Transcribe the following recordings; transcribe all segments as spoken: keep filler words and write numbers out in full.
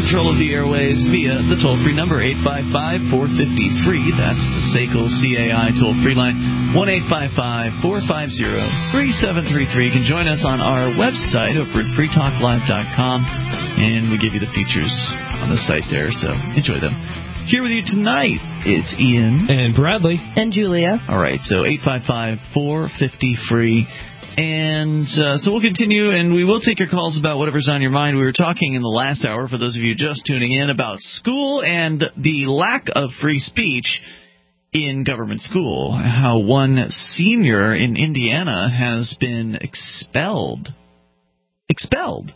control of the airways via the toll-free number, eight five five, four five zero, free. That's the S A C L C A I toll-free line, one eight five five, four five zero, three seven three three. You can join us on our website over at free talk live dot com, and we give you the features on the site there, so enjoy them. Here with you tonight, it's Ian. And Bradley. And Julia. All right, so eight five five, four five zero, free. And uh, so we'll continue, and we will take your calls about whatever's on your mind. We were talking in the last hour, for those of you just tuning in, about school and the lack of free speech in government school. How one senior in Indiana has been expelled. Expelled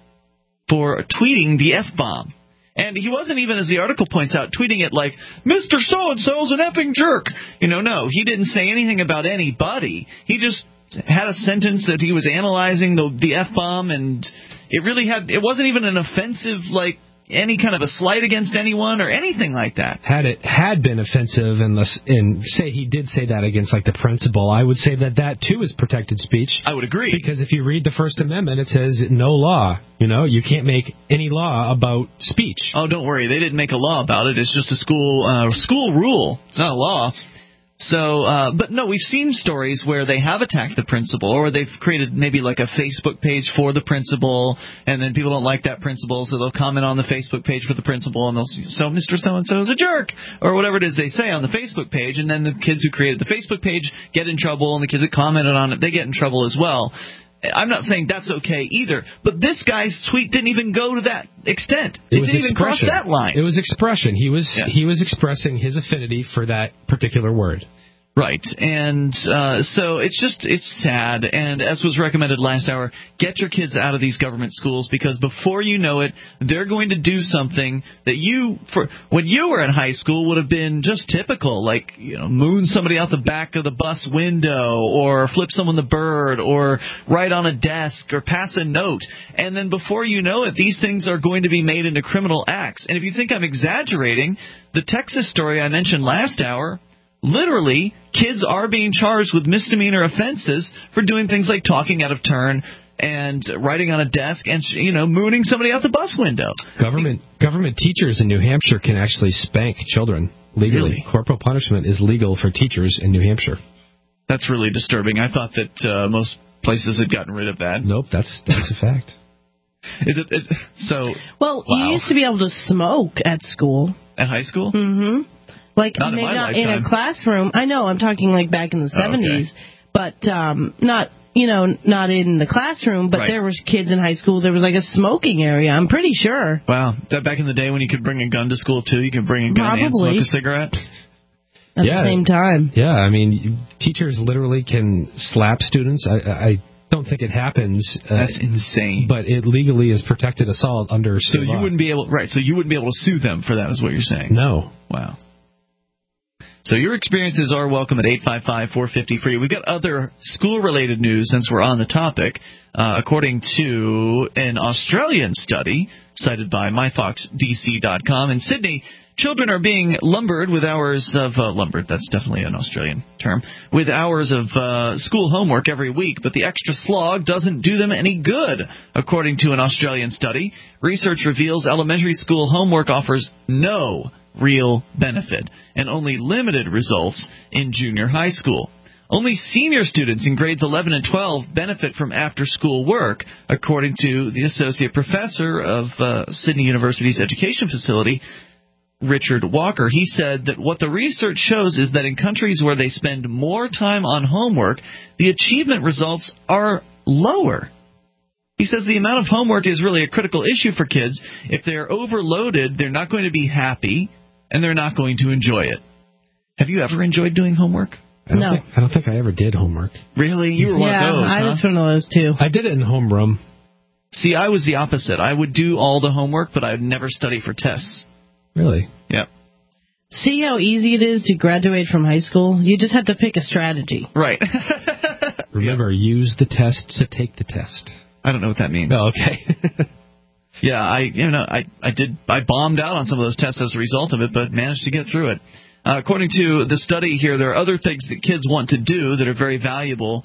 for tweeting the F-bomb. And he wasn't even, as the article points out, tweeting it like, Mister So-and-so's an effing jerk. You know, no, he didn't say anything about anybody. He just had a sentence that he was analyzing the the F-bomb, and it really had, it wasn't even an offensive, like, any kind of a slight against anyone or anything like that. Had it had been offensive, and, and say he did say that against, like, the principal, I would say that that, too, is protected speech. I would agree. Because if you read the First Amendment, it says no law. You know, you can't make any law about speech. Oh, don't worry. They didn't make a law about it. It's just a school uh, school rule. It's not a law. So, uh, but no, we've seen stories where they have attacked the principal, or they've created maybe like a Facebook page for the principal, and then people don't like that principal, so they'll comment on the Facebook page for the principal, and they'll say, so Mister So-and-so is a jerk, or whatever it is they say on the Facebook page, and then the kids who created the Facebook page get in trouble, and the kids that commented on it, they get in trouble as well. I'm not saying that's okay either, but this guy's tweet didn't even go to that extent. It, it didn't even cross that line. It was expression. He was yeah. he was expressing his affinity for that particular word. Right, and uh, so it's just, it's sad, and as was recommended last hour, get your kids out of these government schools, because before you know it, they're going to do something that you, for when you were in high school, would have been just typical, like, you know, moon somebody out the back of the bus window, or flip someone the bird, or write on a desk, or pass a note, and then before you know it, these things are going to be made into criminal acts. And if you think I'm exaggerating, the Texas story I mentioned last hour, literally, kids are being charged with misdemeanor offenses for doing things like talking out of turn and writing on a desk and, you know, mooning somebody out the bus window. Government government teachers in New Hampshire can actually spank children legally. Really? Corporal punishment is legal for teachers in New Hampshire. That's really disturbing. I thought that uh, most places had gotten rid of that. Nope, that's that's a fact. Is it, it so? Well, wow. you used to be able to smoke at school. At high school? Mm-hmm. Like, not maybe in not lifetime. in a classroom. I know, I'm talking like back in the seventies, oh, okay. but um, not, you know, not in the classroom, but right. there was kids in high school, there was like a smoking area, I'm pretty sure. Wow. That back in the day when you could bring a gun to school, too, you could bring a gun Probably. and smoke a cigarette? At yeah. the same time. Yeah, I mean, teachers literally can slap students. I, I don't think it happens. Uh, That's insane. But it legally is protected assault under So state you law. wouldn't be able, right, so you wouldn't be able to sue them for that, is what you're saying? No. Wow. So your experiences are welcome at eight five five, four five zero, free. We've got other school-related news since we're on the topic. Uh, according to an Australian study cited by my fox D C dot com, in Sydney, children are being lumbered with hours of uh, – lumbered, that's definitely an Australian term – with hours of uh, school homework every week, but the extra slog doesn't do them any good. According to an Australian study, research reveals elementary school homework offers no real benefit and only limited results in junior high school. Only senior students in grades eleven and twelve benefit from after-school work, according to the associate professor of uh, Sydney University's education facility, Richard Walker. He said that what the research shows is that in countries where they spend more time on homework, the achievement results are lower. He says the amount of homework is really a critical issue for kids. If they're overloaded, they're not going to be happy, and they're not going to enjoy it. Have you ever enjoyed doing homework? I don't No. Think, I don't think I ever did homework. Really? You were one yeah, of those, I huh? was one of those, too. I did it in homeroom. See, I was the opposite. I would do all the homework, but I would never study for tests. Really? Yep. See how easy it is to graduate from high school? You just have to pick a strategy. Right. Remember, use the test to take the test. I don't know what that means. Oh, okay. Yeah, I you know I I did I bombed out on some of those tests as a result of it, but managed to get through it. Uh, according to the study here, there are other things that kids want to do that are very valuable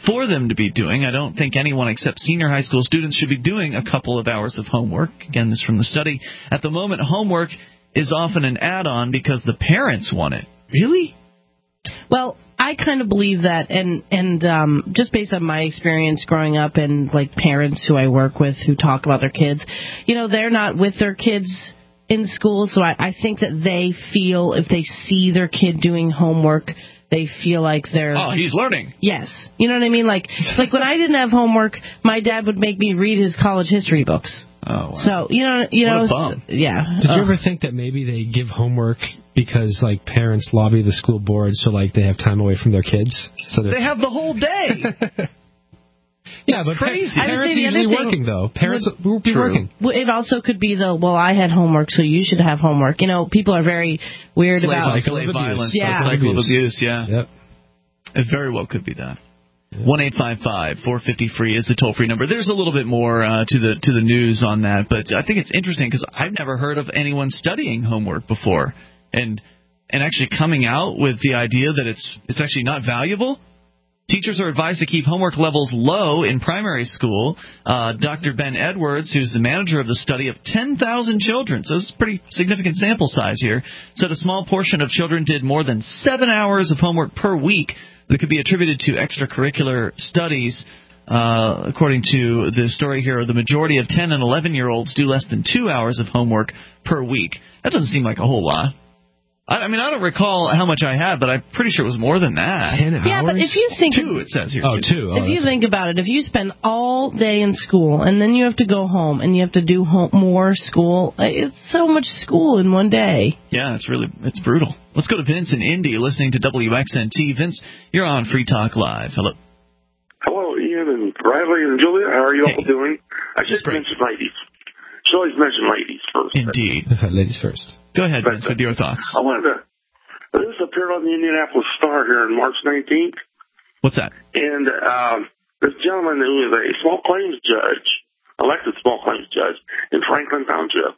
for them to be doing. I don't think anyone except senior high school students should be doing a couple of hours of homework. Again, this from the study. At the moment, homework is often an add-on because the parents want it. Really? Well, I kind of believe that, and and um, just based on my experience growing up and like parents who I work with who talk about their kids, you know, they're not with their kids in school, so I, I think that they feel if they see their kid doing homework, they feel like they're... Oh, he's learning. Yes. You know what I mean? Like, like when I didn't have homework, my dad would make me read his college history books. Oh, wow. So, you know, you what know, a bum. yeah. Did you uh, ever think that maybe they give homework because, like, parents lobby the school board so, like, they have time away from their kids? So they have the whole day. Yeah, That's but crazy. Pa- parents are usually thing, working, though. Parents will be True. working. Well, it also could be the, well, I had homework, so you should have homework. You know, people are very weird slave, about... slave violence. Yeah. Cycle of abuse, yeah. Yep. It very well could be that. one eight five five four five zero free is the toll-free number. There's a little bit more uh, to the to the news on that, but I think it's interesting because I've never heard of anyone studying homework before, and and actually coming out with the idea that it's it's actually not valuable. Teachers are advised to keep homework levels low in primary school. Uh, Doctor Ben Edwards, who's the manager of the study of ten thousand children, so this is a pretty significant sample size here, said a small portion of children did more than seven hours of homework per week that could be attributed to extracurricular studies. Uh, according to the story here, the majority of ten and eleven-year-olds do less than two hours of homework per week. That doesn't seem like a whole lot. I, I mean, I don't recall how much I had, but I'm pretty sure it was more than that. Ten hours? Yeah, but if you think... Two, it says here. Oh, two. Oh, if you think about it, if you spend all day in school and then you have to go home and you have to do home, more school, it's so much school in one day. Yeah, it's really it's brutal. Let's go to Vince in Indy, listening to W X N T. Vince, you're on Free Talk Live. Hello. Hello, Ian and Riley and Julia. How are you Hey. all doing? I Just should great. mention ladies. Should always mention ladies first. Indeed. Ladies first. Go ahead, But, Vince, with your thoughts. I wanted to. This appeared on the Indianapolis Star here on March nineteenth, What's that? and um, this gentleman who is a small claims judge, elected small claims judge in Franklin Township.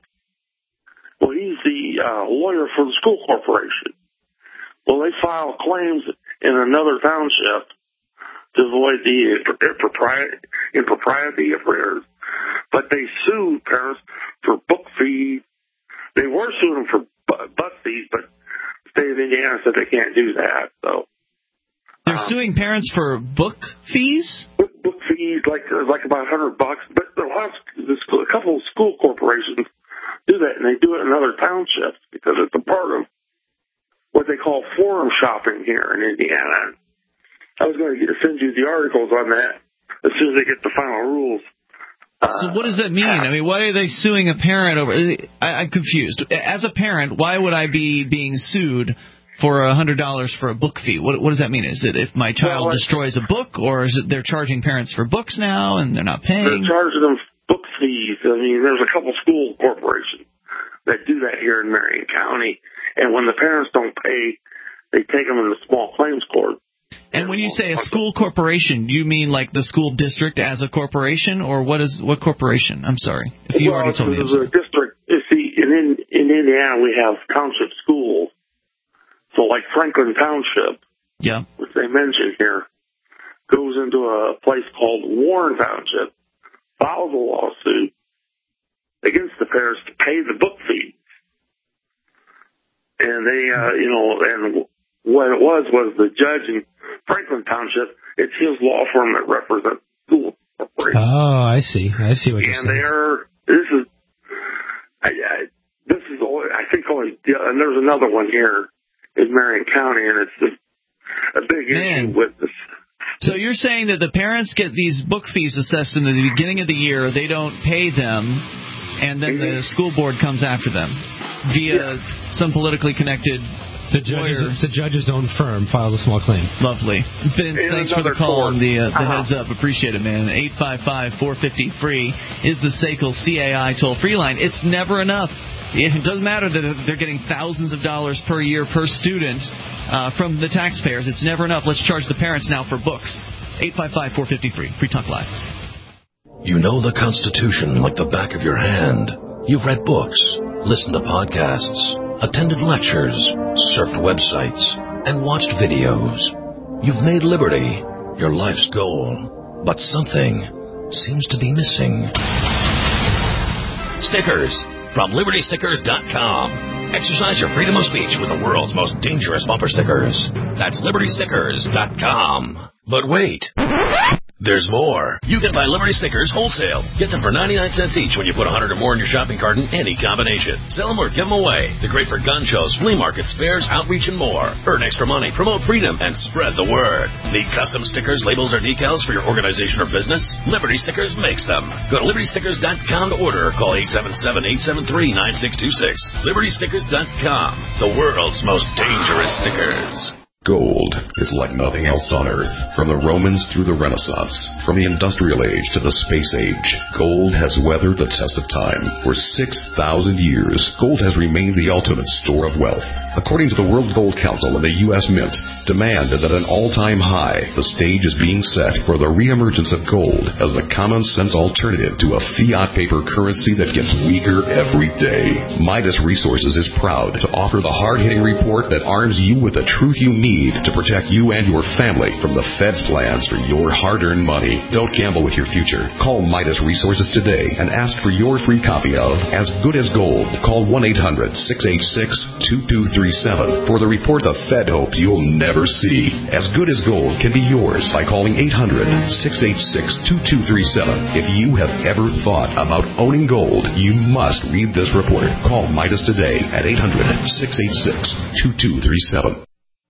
Well, he's the uh, lawyer for the school corporation. Well, they file claims in another township to avoid the impropriety, impropriety of theirs, but they sued parents for book fees. They were suing them for bu- bus fees, but the state of Indiana said they can't do that. So They're um, suing parents for book fees? book, book fees, like uh, like about a hundred bucks. But a lot of the school, a couple of school corporations do that, and they do it in other townships because it's a part of what they call forum shopping here in Indiana. I was going to send you the articles on that as soon as they get the final rules. So what does that mean? I mean, why are they suing a parent over... I, I'm confused. As a parent, why would I be being sued for one hundred dollars for a book fee? What, what does that mean? Is it if my child well, destroys a book, or is it they're charging parents for books now and they're not paying? They're charging them book fees. I mean, there's a couple school corporations that do that here in Marion County, and when the parents don't pay, they take them in the small claims court. And when you say a school corporation, do you mean like the school district as a corporation, or what is what corporation? I'm sorry. If you well, already told me. I'm the sorry. district, you see, in, in, in Indiana, we have township schools. So like Franklin Township, Yeah. which they mentioned here, goes into a place called Warren Township, files a lawsuit against the parents to pay the book fees. And they, uh, you know, and what it was was the judge in Franklin Township, it's his law firm that represents school corporations. Oh, I see. I see what you're And saying. they're, this is, I, I, this is, only, I think only, and there's another one here in Marion County, and it's just a big Man. issue with this. So you're saying that the parents get these book fees assessed in the beginning of the year, they don't pay them, and then the school board comes after them via Yeah. some politically connected The judge's, lawyers. the judge's own firm files a small claim. Lovely. Vince, And thanks for the another call court. and the, uh, the Uh-huh. heads up. Appreciate it, man. eight five five four five zero free is the S A C L C A I toll-free line. It's never enough. It doesn't matter that they're getting thousands of dollars per year per student uh, from the taxpayers. It's never enough. Let's charge the parents now for books. eight five five four five zero free. Free Talk Live. You know the Constitution like the back of your hand. You've read books, listened to podcasts, attended lectures, surfed websites, and watched videos. You've made liberty your life's goal. But something seems to be missing. Stickers from Liberty Stickers dot com. Exercise your freedom of speech with the world's most dangerous bumper stickers. That's Liberty Stickers dot com. But wait. There's more. You can buy Liberty Stickers wholesale. Get them for ninety-nine cents each when you put one hundred or more in your shopping cart in any combination. Sell them or give them away. They're great for gun shows, flea markets, fairs, outreach, and more. Earn extra money, promote freedom, and spread the word. Need custom stickers, labels, or decals for your organization or business? Liberty Stickers makes them. Go to Liberty Stickers dot com to order or call eight seven seven, eight seven three, nine six two six. Liberty Stickers dot com. The world's most dangerous stickers. Gold is like nothing else on Earth. From the Romans through the Renaissance, from the Industrial Age to the Space Age, gold has weathered the test of time. For six thousand years, gold has remained the ultimate store of wealth. According to the World Gold Council and the U S Mint, demand is at an all-time high. The stage is being set for the reemergence of gold as the common-sense alternative to a fiat paper currency that gets weaker every day. Midas Resources is proud to offer the hard-hitting report that arms you with the truth you need to protect you and your family from the Fed's plans for your hard-earned money. Don't gamble with your future. Call Midas Resources today and ask for your free copy of As Good as Gold. Call one eight hundred, six eight six, two two three seven for the report the Fed hopes you'll never see. As Good as Gold can be yours by calling eight hundred, six eight six, two two three seven. If you have ever thought about owning gold, you must read this report. Call Midas today at eight hundred, six eight six, two two three seven.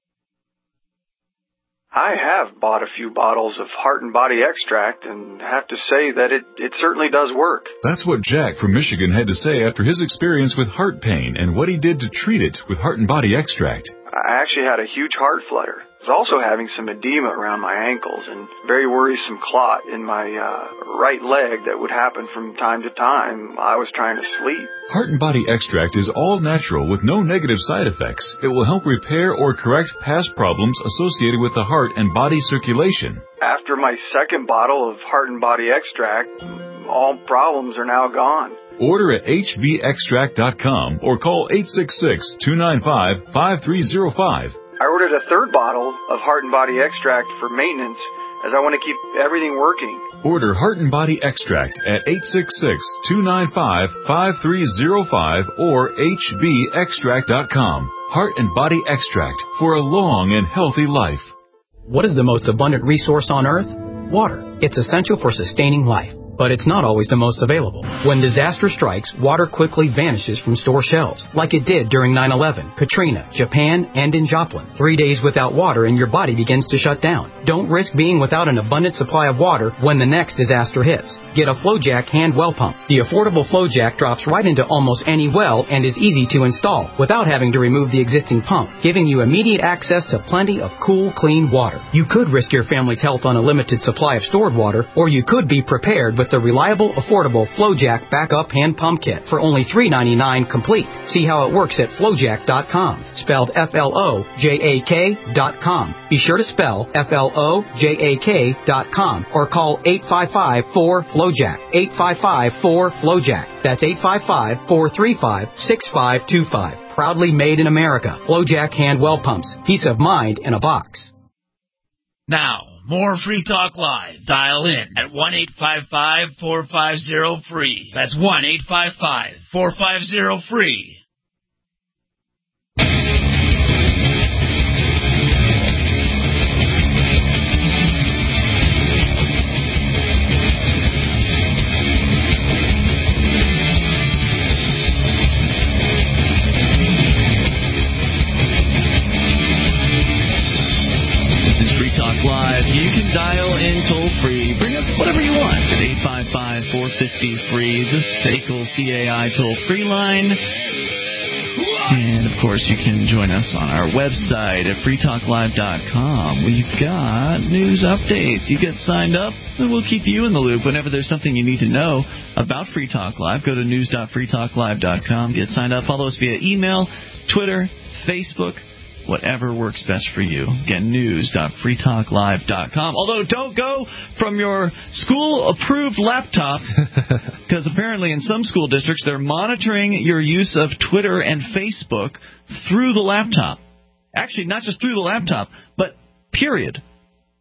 I have bought a few bottles of Heart and Body Extract and have to say that it, it certainly does work. That's what Jack from Michigan had to say after his experience with heart pain and what he did to treat it with Heart and Body Extract. I actually had a huge heart flutter. I was also having some edema around my ankles and very worrisome clot in my uh, right leg that would happen from time to time. I was trying to sleep. Heart and Body Extract is all natural with no negative side effects. It will help repair or correct past problems associated with the heart and body circulation. After my second bottle of Heart and Body Extract, all problems are now gone. Order at H B extract dot com or call eight six six, two nine five, five three zero five. I ordered a third bottle of Heart and Body Extract for maintenance as I want to keep everything working. Order Heart and Body Extract at eight six six, two nine five, five three zero five or H B extract dot com. Heart and Body Extract for a long and healthy life. What is the most abundant resource on Earth? Water. It's essential for sustaining life, but it's not always the most available. When disaster strikes, water quickly vanishes from store shelves, like it did during nine eleven, Katrina, Japan, and in Joplin. Three days without water and your body begins to shut down. Don't risk being without an abundant supply of water when the next disaster hits. Get a FlowJack hand well pump. The affordable FlowJack drops right into almost any well and is easy to install without having to remove the existing pump, giving you immediate access to plenty of cool, clean water. You could risk your family's health on a limited supply of stored water, or you could be prepared with the reliable, affordable FlowJack Backup Hand Pump Kit for only three ninety-nine complete. See how it works at flowjack dot com, spelled F L O J A K dot com. Be sure to spell F L O J A K dot com or call eight five five, four, FlowJack, eight five five, four, FlowJack. That's eight five five, four three five, six five two five. Proudly made in America. FlowJack Hand Well Pumps. Peace of mind in a box. Now, more Free Talk Live. Dial in at one eight five five, four five zero, free. That's one eight five five, four five zero, free. Live. You can dial in toll free. Bring up whatever you want at eight five five, four five zero, free, the S A C L C A I toll free line. And, of course, you can join us on our website at free talk live dot com. We've got news updates. You get signed up, and we'll keep you in the loop whenever there's something you need to know about Free Talk Live. Go to news dot free talk live dot com. Get signed up. Follow us via email, Twitter, Facebook, whatever works best for you. Again, news dot free talk live dot com. Although, don't go from your school-approved laptop, because apparently in some school districts they're monitoring your use of Twitter and Facebook through the laptop. Actually, not just through the laptop, but period.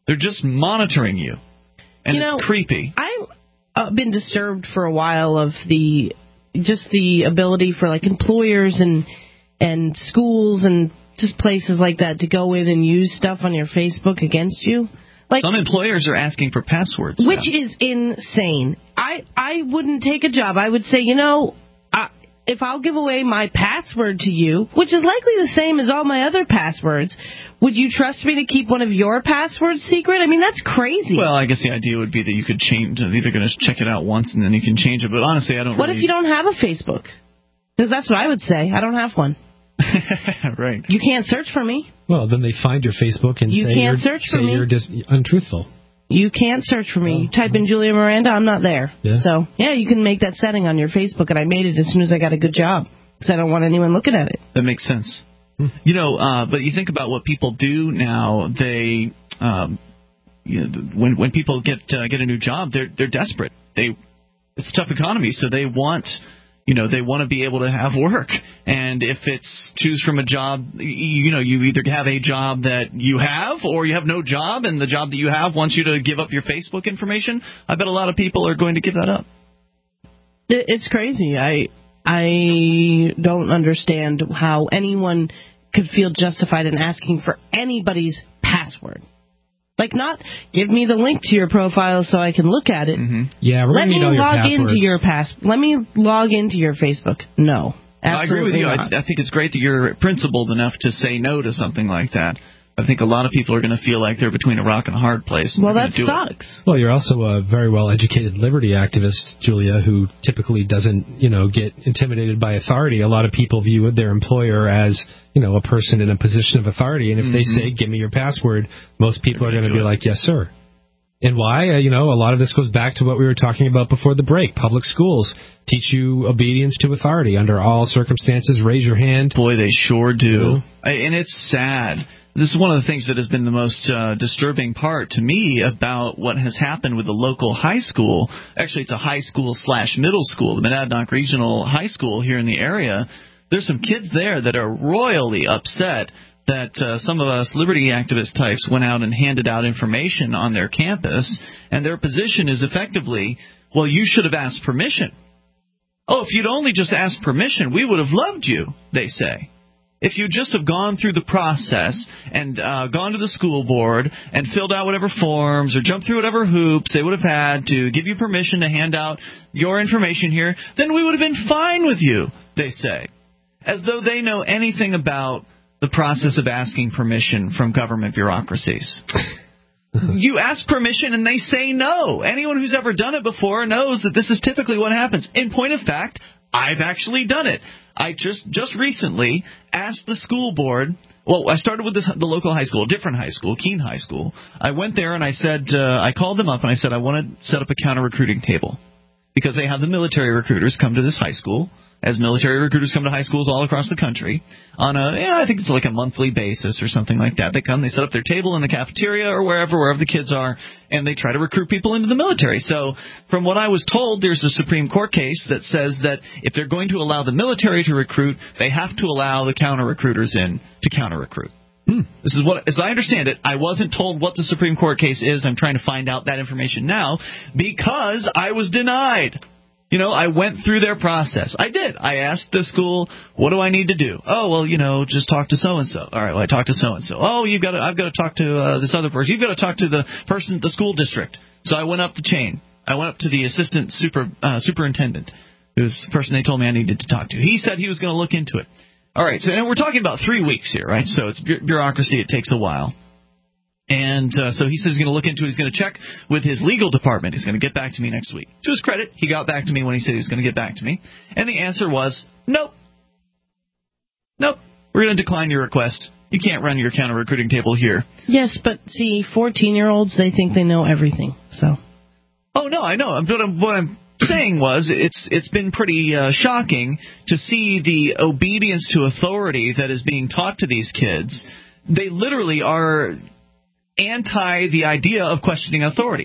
They're just monitoring you, and you know, it's creepy. I've uh, been disturbed for a while of the just the ability for like employers and and schools and just places like that to go in and use stuff on your Facebook against you. Like, some employers are asking for passwords, which now. is insane. I I wouldn't take a job. I would say, you know, I, if I'll give away my password to you, which is likely the same as all my other passwords, would you trust me to keep one of your passwords secret? I mean, that's crazy. Well, I guess the idea would be that you could change. They're either going to check it out once and then you can change it. But honestly, I don't. What really... if you don't have a Facebook? Because that's what I would say. I don't have one. Right. You can't search for me. Well, then they find your Facebook and you say, can't you're, search for say me. you're just untruthful. You can't search for me. Oh, you type in Julia Miranda, I'm not there. Yeah. So, yeah, you can make that setting on your Facebook, and I made it as soon as I got a good job because I don't want anyone looking at it. That makes sense. Hmm. You know, uh, but you think about what people do now. They, um, you know, when when people get uh, get a new job, they're they're desperate. They it's a tough economy, so they want. You know, they want to be able to have work. And if it's choose from a job, you know, you either have a job that you have or you have no job, and the job that you have wants you to give up your Facebook information, I bet a lot of people are going to give that up. It's crazy. I I don't understand how anyone could feel justified in asking for anybody's password. Like, not give me the link to your profile so I can look at it. Mm-hmm. Yeah, we're Let gonna me need all your log passwords. into your pass. Let me log into your Facebook. No, I agree with you. I, I think it's great that you're principled enough to say no to something like that. I think a lot of people are going to feel like they're between a rock and a hard place. Well, that sucks. It. Well, you're also a very well-educated liberty activist, Julia, who typically doesn't, you know, get intimidated by authority. A lot of people view their employer as, you know, a person in a position of authority, and if mm-hmm. they say, give me your password, most people they're are going to be it. like, yes, sir. And why? Uh, you know, a lot of this goes back to what we were talking about before the break. Public schools teach you obedience to authority under all circumstances. Raise your hand. Boy, they sure do. I, and it's sad. This is one of the things that has been the most uh, disturbing part to me about what has happened with the local high school. Actually, it's a high school slash middle school, the Monadnock Regional High School here in the area. There's some kids there that are royally upset that uh, some of us liberty activist types went out and handed out information on their campus, and their position is effectively, well, you should have asked permission. Oh, if you'd only just asked permission, we would have loved you, they say. If you just have gone through the process and uh, gone to the school board and filled out whatever forms or jumped through whatever hoops they would have had to give you permission to hand out your information here, then we would have been fine with you, they say. As though they know anything about the process of asking permission from government bureaucracies. You ask permission and they say no. Anyone who's ever done it before knows that this is typically what happens. In point of fact, I've actually done it. I just just recently asked the school board. Well, I started with this, the local high school, a different high school, Keene High School. I went there and I said, uh, I called them up and I said I want to set up a counter-recruiting table because they have the military recruiters come to this high school, as military recruiters come to high schools all across the country on a, yeah, I think it's like a monthly basis or something like that. They come, they set up their table in the cafeteria or wherever, wherever the kids are, and they try to recruit people into the military. So from what I was told, there's a Supreme Court case that says that if they're going to allow the military to recruit, they have to allow the counter-recruiters in to counter-recruit. Hmm. This is what, as I understand it, I wasn't told what the Supreme Court case is. I'm trying to find out that information now because I was denied. You know, I went through their process. I did. I asked the school, what do I need to do? Oh, well, you know, just talk to so-and-so. All right, well, I talked to so-and-so. Oh, you've got to, I've got to talk to uh, this other person. You've got to talk to the person at the school district. So I went up the chain. I went up to the assistant super uh, superintendent, who's the person they told me I needed to talk to. He said he was going to look into it. All right, so and we're talking about three weeks here, right? So it's bu- bureaucracy. It takes a while. And uh, so he says he's going to look into it. He's going to check with his legal department. He's going to get back to me next week. To his credit, he got back to me when he said he was going to get back to me. And the answer was, nope. Nope. We're going to decline your request. You can't run your counter-recruiting table here. Yes, but see, fourteen-year-olds, they think they know everything. So. Oh, no, I know. But what I'm saying was it's it's been pretty uh, shocking to see the obedience to authority that is being taught to these kids. They literally are anti the idea of questioning authority.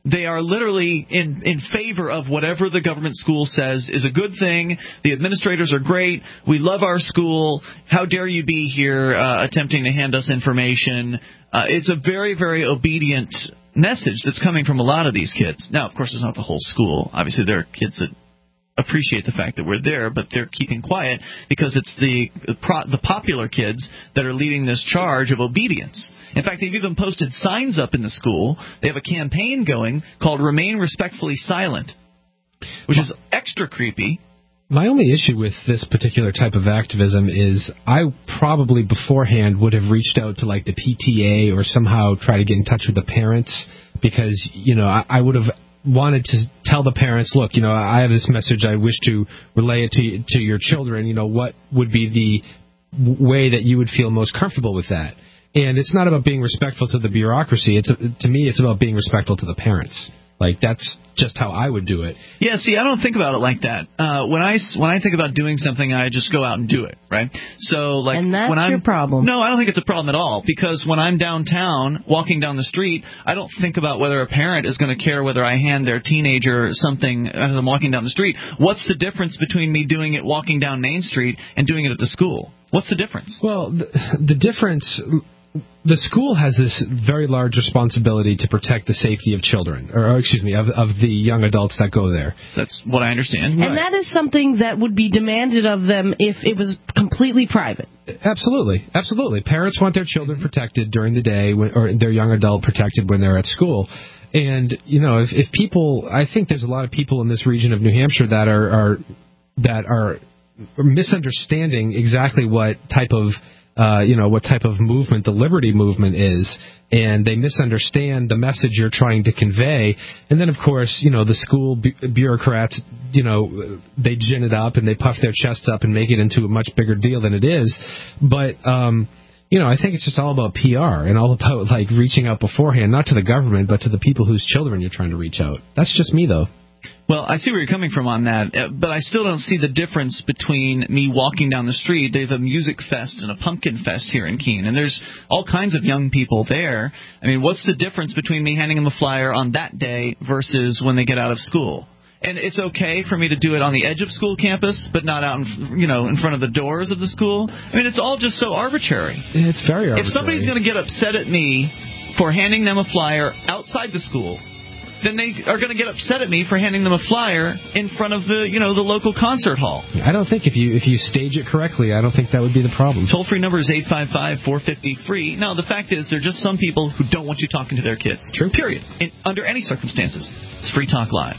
They are literally in, in favor of whatever the government school says is a good thing. The administrators are great. We love our school. How dare you be here uh, attempting to hand us information? Uh, it's a very, very obedient message that's coming from a lot of these kids. Now, of course, it's not the whole school. Obviously, there are kids that appreciate the fact that we're there, but they're keeping quiet because it's the the popular kids that are leading this charge of obedience. In fact, they've even posted signs up in the school. They have a campaign going called Remain Respectfully Silent, which is extra creepy. My only issue with this particular type of activism is I probably beforehand would have reached out to like the P T A or somehow try to get in touch with the parents because, you know, I, I would have wanted to tell the parents, look, you know, I have this message. I wish to relay it to to your children. You know, what would be the way that you would feel most comfortable with that? And it's not about being respectful to the bureaucracy. It's to me, it's about being respectful to the parents. Like, that's just how I would do it. Yeah, see, I don't think about it like that. Uh, when I when I think about doing something, I just go out and do it, right? So, like, and that's when I'm, your problem. No, I don't think it's a problem at all, because when I'm downtown, walking down the street, I don't think about whether a parent is going to care whether I hand their teenager something as I'm walking down the street. What's the difference between me doing it walking down Main Street and doing it at the school? What's the difference? Well, the, the difference... The school has this very large responsibility to protect the safety of children, or, or excuse me, of, of the young adults that go there. That's what I understand. And right. That is something that would be demanded of them if it was completely private. Absolutely, absolutely. Parents want their children protected during the day, when, or their young adult protected when they're at school. And, you know, if, if people, I think there's a lot of people in this region of New Hampshire that are, are that are misunderstanding exactly what type of Uh, you know, what type of movement the Liberty Movement is, and they misunderstand the message you're trying to convey. And then, of course, you know, the school bu- bureaucrats, you know, they gin it up and they puff their chests up and make it into a much bigger deal than it is. But, um, you know, I think it's just all about P R and all about, like, reaching out beforehand, not to the government, but to the people whose children you're trying to reach out. That's just me, though. Well, I see where you're coming from on that, but I still don't see the difference between me walking down the street. They have a music fest and a pumpkin fest here in Keene, and there's all kinds of young people there. I mean, what's the difference between me handing them a flyer on that day versus when they get out of school? And it's okay for me to do it on the edge of school campus, but not out in, you know, in front of the doors of the school. I mean, it's all just so arbitrary. It's very arbitrary. If somebody's going to get upset at me for handing them a flyer outside the school, then they are going to get upset at me for handing them a flyer in front of the, you know, the local concert hall. I don't think if you if you stage it correctly, I don't think that would be the problem. Toll-free number is eight five five, four five zero, free. No, the fact is there are just some people who don't want you talking to their kids. True. Period. In, under any circumstances. It's Free Talk Live.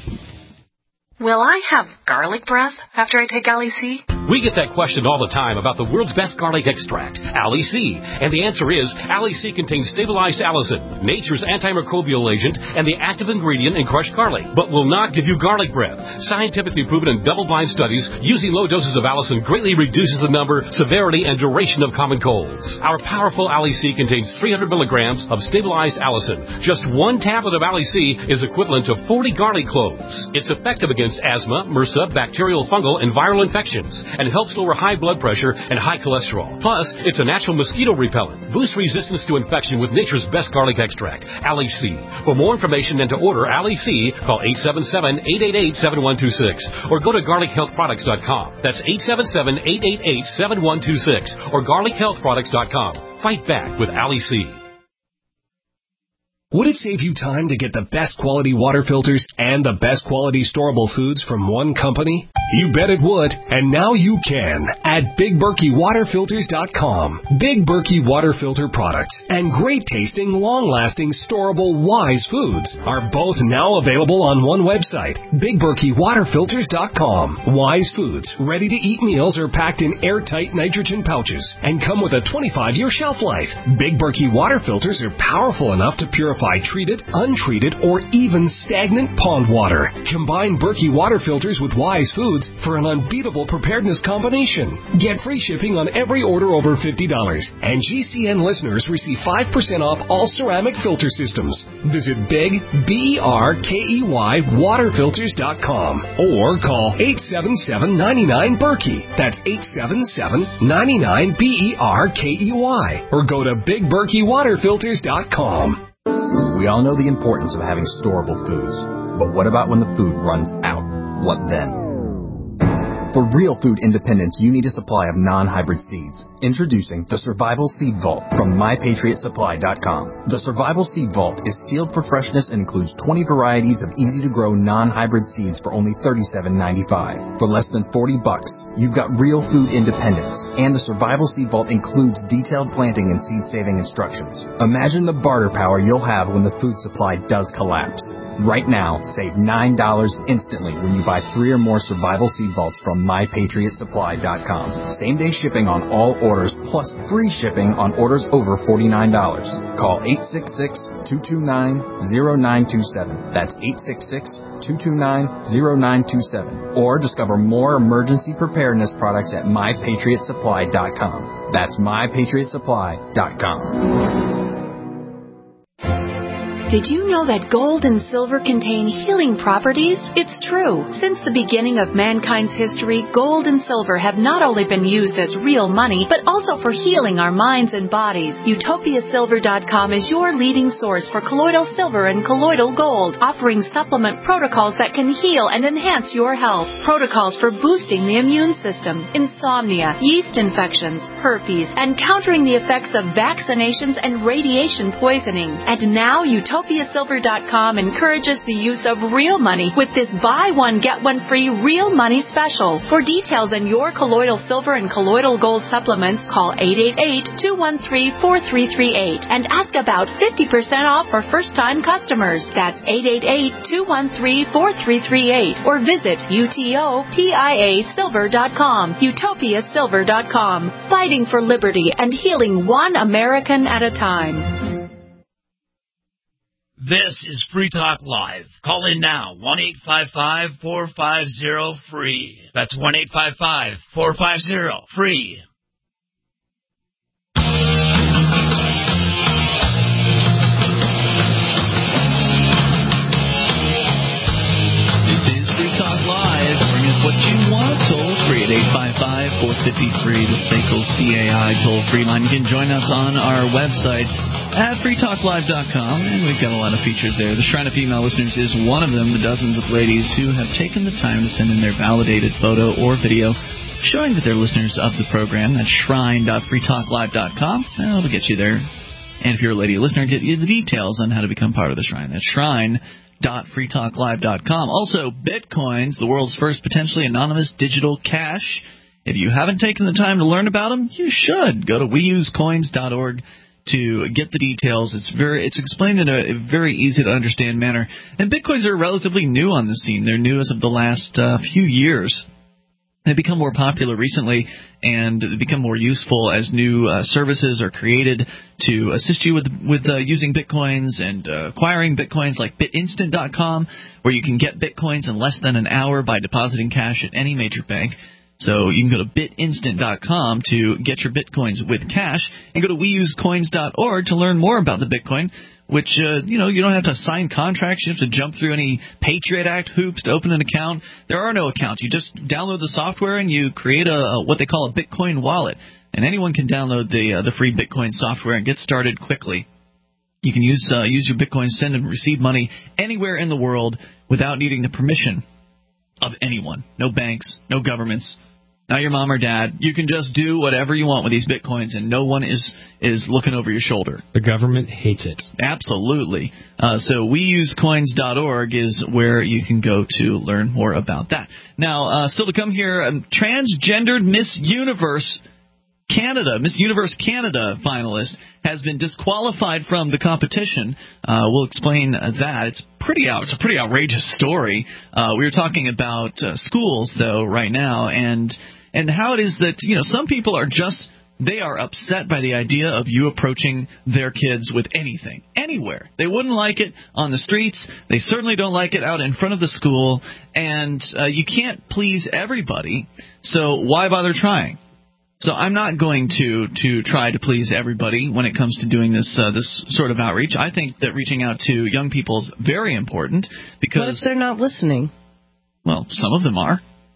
Will I have garlic breath after I take Ali C? We get that question all the time about the world's best garlic extract, Ali C. And the answer is, Ali C contains stabilized allicin, nature's antimicrobial agent, and the active ingredient in crushed garlic, but will not give you garlic breath. Scientifically proven in double-blind studies, using low doses of allicin greatly reduces the number, severity, and duration of common colds. Our powerful Ali C contains three hundred milligrams of stabilized allicin. Just one tablet of Ali C is equivalent to forty garlic cloves. It's effective against asthma, MRSA, bacterial, fungal, and viral infections, and helps lower high blood pressure and high cholesterol. Plus, it's a natural mosquito repellent. Boost resistance to infection with nature's best garlic extract, Ali C. For more information and to order Ali C, call eight seven seven, eight eight eight, seven one two six or go to garlic health products dot com. That's eight seven seven, eight eight eight, seven one two six or garlic health products dot com. Fight back with Ali C. Would it save you time to get the best quality water filters and the best quality storable foods from one company? You bet it would, and now you can at Big Berkey Water Filters dot com. Big Berkey Water Filter products and great tasting, long-lasting, storable Wise foods are both now available on one website, Big Berkey Water Filters dot com. Wise foods, ready-to-eat meals are packed in airtight nitrogen pouches and come with a twenty-five year shelf life. Big Berkey Water Filters are powerful enough to purify treated, untreated, or even stagnant pond water. Combine Berkey Water Filters with Wise Foods for an unbeatable preparedness combination. Get free shipping on every order over fifty dollars. And G C N listeners receive five percent off all ceramic filter systems. Visit Big, B E R K E Y, Water Filters dot com or call eight seven seven, nine nine, Berkey. That's eight seven seven, nine nine, B E R K E Y. Or go to Big Berkey Water Filters dot com. We We all know the importance of having storable foods. But what about when the food runs out? What then? For real food independence, you need a supply of non-hybrid seeds. Introducing the Survival Seed Vault from my patriot supply dot com. The Survival Seed Vault is sealed for freshness and includes twenty varieties of easy-to-grow non-hybrid seeds for only thirty-seven ninety-five. For less than forty bucks, you've got real food independence. And the Survival Seed Vault includes detailed planting and seed-saving instructions. Imagine the barter power you'll have when the food supply does collapse. Right now, save nine dollars instantly when you buy three or more Survival Seed Vaults from my patriot supply dot com. Same-day shipping on all orders, plus free shipping on orders over forty-nine dollars. Call eight six six, two two nine, zero nine two seven. That's eight six six, two two nine, zero nine two seven. Or discover more emergency preparedness products at my patriot supply dot com. That's my patriot supply dot com. Did you know that gold and silver contain healing properties? It's true. Since the beginning of mankind's history, gold and silver have not only been used as real money, but also for healing our minds and bodies. Utopia Silver dot com is your leading source for colloidal silver and colloidal gold, offering supplement protocols that can heal and enhance your health. Protocols for boosting the immune system, insomnia, yeast infections, herpes, and countering the effects of vaccinations and radiation poisoning. And now Utopia Utopia Silver dot com encourages the use of real money with this buy one, get one free real money special. For details on your colloidal silver and colloidal gold supplements, call eight eight eight, two one three, four three three eight and ask about fifty percent off for first-time customers. That's eight eight eight, two one three, four three three eight or visit Utopia Silver dot com. Utopia Silver dot com. Fighting for liberty and healing one American at a time. This is Free Talk Live. Call in now, one eight five five, four five zero, free. That's one eight five five, four five zero, free. This is Free Talk Live. Bring up what you want, toll free at eight five five, four five zero, free, the S A C L C A I toll-free line. You can join us on our website at free talk live dot com, and we've got a lot of features there. The Shrine of Female Listeners is one of them, the dozens of ladies who have taken the time to send in their validated photo or video showing that they're listeners of the program. That's shrine dot free talk live dot com. That'll get you there. And if you're a lady listener, get you the details on how to become part of the Shrine. That's shrine dot free talk live dot com. Also, Bitcoins, the world's first potentially anonymous digital cash. If you haven't taken the time to learn about them, you should. Go to we use coins dot org to get the details. It's very it's explained in a very easy to understand manner. And Bitcoins are relatively new on the scene. They're new as of the last uh, few years. They've become more popular recently, and they become more useful as new uh, services are created to assist you with with uh, using Bitcoins and uh, acquiring Bitcoins, like bit instant dot com, where you can get Bitcoins in less than an hour by depositing cash at any major bank. So you can go to bit instant dot com to get your Bitcoins with cash, and go to we use coins dot org to learn more about the Bitcoin, which, uh, you know, you don't have to sign contracts. You have to jump through any Patriot Act hoops to open an account. There are no accounts. You just download the software and you create a, a what they call a Bitcoin wallet. And anyone can download the uh, the free Bitcoin software and get started quickly. You can use uh, use your Bitcoin, send and receive money anywhere in the world without needing the permission of anyone. No banks, no governments, not your mom or dad. You can just do whatever you want with these Bitcoins, and no one is is looking over your shoulder. The government hates it. Absolutely. Uh, so we use coins dot org is where you can go to learn more about that. Now, uh, still to come here, um, transgendered Miss Universe Canada, Miss Universe Canada finalist has been disqualified from the competition. Uh, we'll explain that. It's pretty out. It's a pretty outrageous story. Uh, we were talking about uh, schools, though, right now, and and how it is that, you know, some people are just, they are upset by the idea of you approaching their kids with anything, anywhere. They wouldn't like it on the streets. They certainly don't like it out in front of the school, and uh, you can't please everybody, so why bother trying? So I'm not going to to try to please everybody when it comes to doing this uh, this sort of outreach. I think that reaching out to young people is very important because... What if they're not listening? Well, some of them are.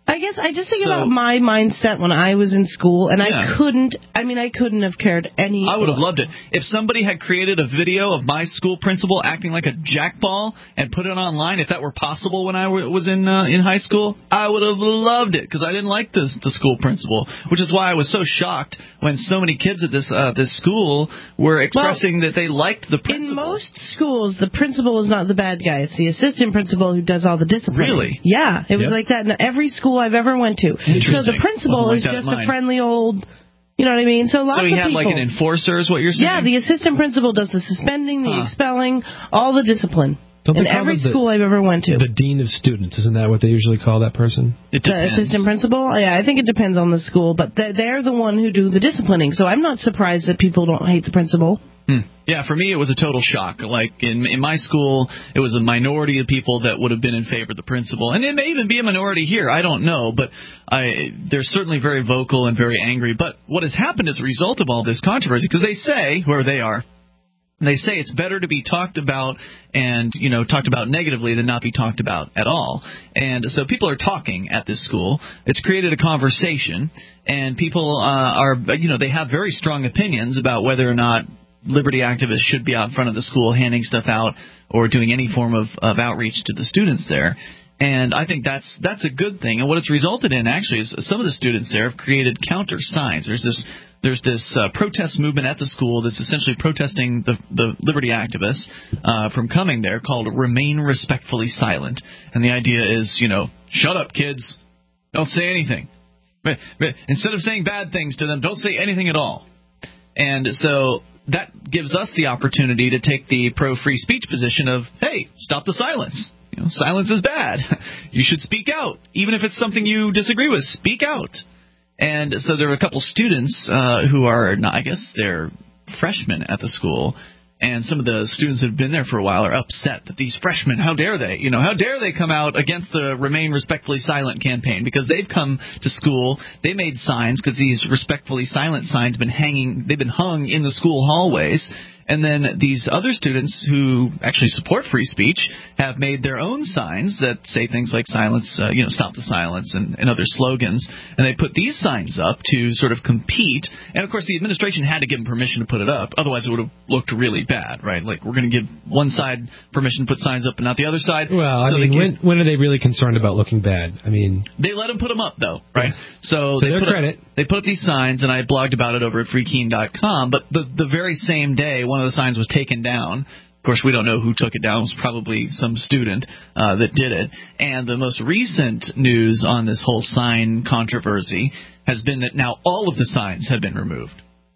I guess I just think So- about my mindset when I was in school, and Yeah. I couldn't, I mean, I couldn't have cared any. I would have loved it. If somebody had created a video of my school principal acting like a jackball and put it online, if that were possible when I w- was in uh, in high school, I would have loved it because I didn't like this, the school principal, which is why I was so shocked when so many kids at this uh, this school were expressing that they liked the principal. In most schools, the principal is not the bad guy. It's the assistant principal who does all the discipline. Really? Yeah, it was Yep. like that in every school I've ever went to. So the Interesting. principal Wasn't like is that at just mine. a friendly old, you know what I mean? So lots So he of had people. like an enforcer, is what you're saying? Yeah, the assistant principal does the suspending, the Huh. expelling, all the discipline. Don't they in call every them the- school I've ever went to. The dean of students, isn't that what they usually call that person? It The depends. assistant principal? Yeah, I think it depends on the school, but they're, they're the one who do the disciplining. So I'm not surprised that people don't hate the principal. Hmm. Yeah, for me it was a total shock. Like in in my school, it was a minority of people that would have been in favor of the principal, and it may even be a minority here. I don't know, but I they're certainly very vocal and very angry. But what has happened as a result of all this controversy, because they say whoever they are, they say it's better to be talked about and, you know, talked about negatively than not be talked about at all. And so people are talking at this school. It's created a conversation, and people uh, are, you know, they have very strong opinions about whether or not liberty activists should be out in front of the school handing stuff out or doing any form of, of outreach to the students there. And I think that's that's a good thing. And what it's resulted in, actually, is some of the students there have created counter signs. There's this there's this uh, protest movement at the school that's essentially protesting the, the liberty activists uh, from coming there, called Remain Respectfully Silent. And the idea is, you know, shut up, kids. Don't say anything. But, but instead of saying bad things to them, don't say anything at all. And so that gives us the opportunity to take the pro-free speech position of, hey, stop the silence. You know, silence is bad. You should speak out. Even if it's something you disagree with, speak out. And so there are a couple students uh, who are, not, I guess they're freshmen at the school, and some of the students that have been there for a while are upset that these freshmen, how dare they, you know, how dare they come out against the Remain Respectfully Silent campaign, because they've come to school, they made signs, because these Respectfully Silent signs have been hanging, they've been hung in the school hallways. And then these other students who actually support free speech have made their own signs that say things like silence, uh, you know, stop the silence, and, and other slogans. And they put these signs up to sort of compete. And, of course, the administration had to give them permission to put it up. Otherwise, it would have looked really bad, right? Like, we're going to give one side permission to put signs up and not the other side. Well, I so mean, they when, when are they really concerned about looking bad? I mean, They let them put them up, though, right? So To they their put up, credit. they put up these signs, and I blogged about it over at free keen dot com. But the the very same day, one of the signs was taken down. Of course, we don't know who took it down. It was probably some student uh, that did it. And the most recent news on this whole sign controversy has been that now all of the signs have been removed.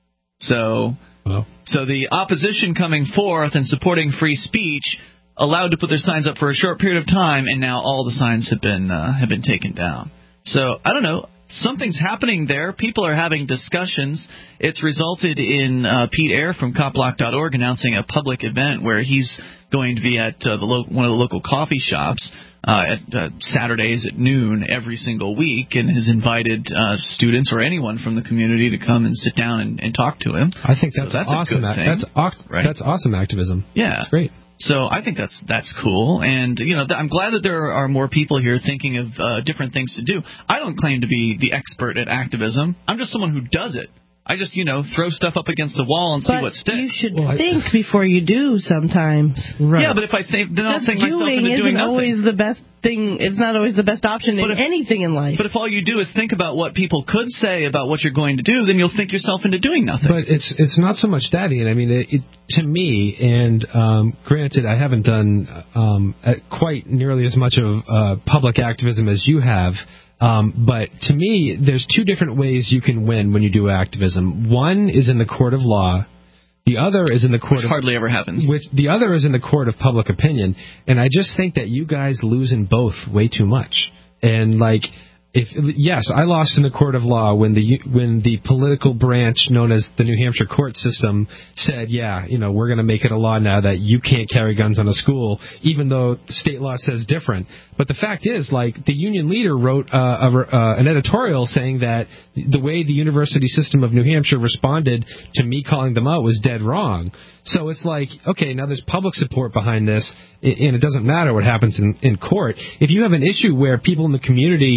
So, well. so the opposition coming forth and supporting free speech allowed to put their signs up for a short period of time, and now all the signs have been uh, have been taken down. So I don't know. Something's happening there. People are having discussions. It's resulted in uh, Pete Eyre from cop block dot org announcing a public event where he's going to be at uh, the lo- one of the local coffee shops uh, at uh, Saturdays at noon every single week, and has invited uh, students or anyone from the community to come and sit down and, and talk to him. I think that's, so that's awesome. A good thing, that's oc- right? That's awesome activism. Yeah, that's great. So I think that's that's cool, and you know th- I'm glad that there are more people here thinking of uh, different things to do. I don't claim to be the expert at activism. I'm just someone who does it. I just, you know, throw stuff up against the wall and see But what sticks. you should think before you do sometimes. Right. Yeah, but if I think, then I'll Just think myself doing into isn't doing nothing. always the best thing. It's not always the best option But in if- anything in life. But if all you do is think about what people could say about what you're going to do, then you'll think yourself into doing nothing. But it's it's not so much that, Ian. I mean, it, it, to me, and um, granted, I haven't done um, uh, quite nearly as much of uh, public activism as you have. Um, but to me, there's two different ways you can win when you do activism. One is in the court of law. The other is in the court Which of, hardly ever happens. Which the other is in the court of public opinion. And I just think that you guys lose in both way too much. And like, if yes, I lost in the court of law when the when the political branch known as the New Hampshire court system said, yeah, you know, we're going to make it a law now that you can't carry guns on a school, even though state law says different. But the fact is, like, the union leader wrote uh, a, uh, an editorial saying that the way the university system of New Hampshire responded to me calling them out was dead wrong. So it's like, okay, now there's public support behind this, and it doesn't matter what happens in, in court. If you have an issue where people in the community uh,